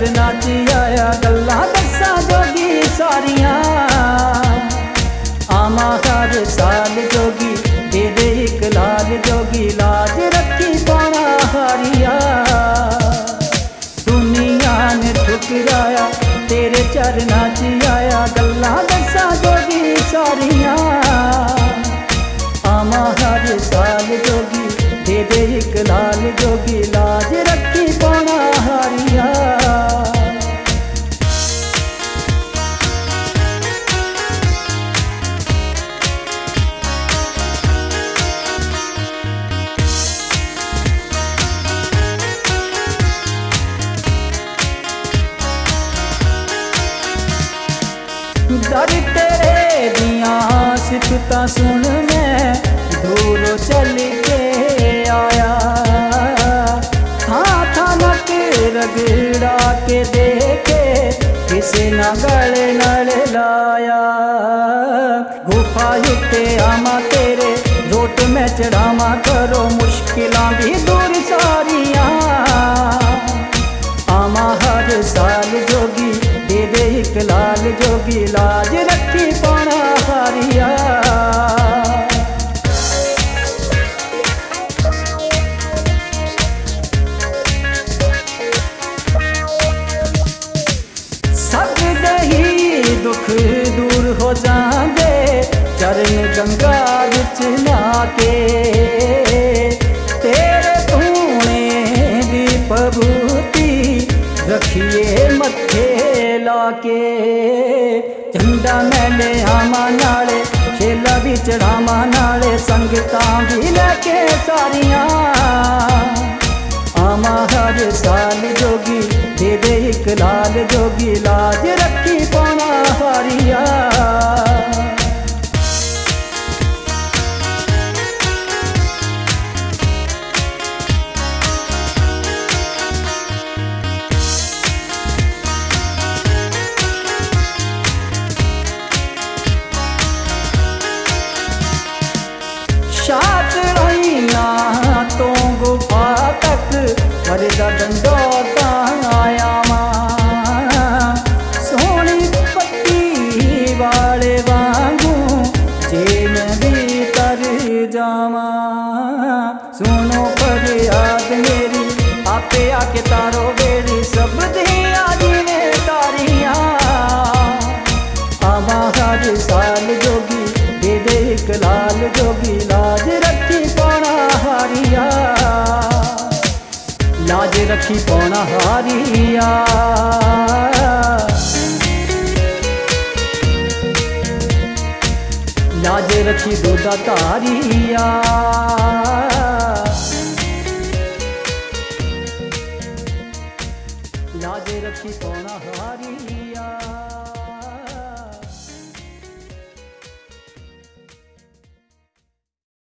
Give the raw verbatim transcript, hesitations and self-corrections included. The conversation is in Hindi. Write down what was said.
चरना च आया गल्लां दस्सां जोगी सारियां। आमा हर साल जोगी दे दे इक लाल जोगी लाज रखी पाना हारिया। दुनिया ने ठुकराया तेरे चरना च आया गल्लां दस्सां जोगी सारियां। आमा हर साल जोगी दे दे इक लाल जोगी लाज रखी पाना हारिया। दर तेरे दियां सिफतां सुन मैं दूर चल के आया। थां थां नक रगड़ा के देखे किसे ना गले नल लाया। गुफा उत्ते आमा तेरे रोट में चढ़ावा करो मुश्किलां भी दूर सारियां। आमा हर साल जोगी दे दे इक लाल जोगी लाज रखी पाना हारिया। सब दही दुख दूर हो जांदे चरण गंगा विच नाके। तेरे धूने दी पबूती रखिए मत्थे लाके। झंडा मैले आमा नाले छेला भी चढ़ावा नाले संगतां भी लेके सारियां। आमा हर साल जोगी दे दे इक लाल जोगी लाज रखी पाना हारिया। शात रहिया तो गुफा तक मरदा डंडोता आया मां। सोनी पट्टी वाले वांगू जे मैं भी तर जावा। सुनो फरियाद मेरी आपे आके तारो बेड़ी सब दिया जिने तारियां। आमा हर साल जोगी दे दे इक लाल जोगी लाज रखी पाना हारिया। लाज रखी पाना हारिया। लाज रखी दूधा तारिया। लाज रखी पाना हारिया।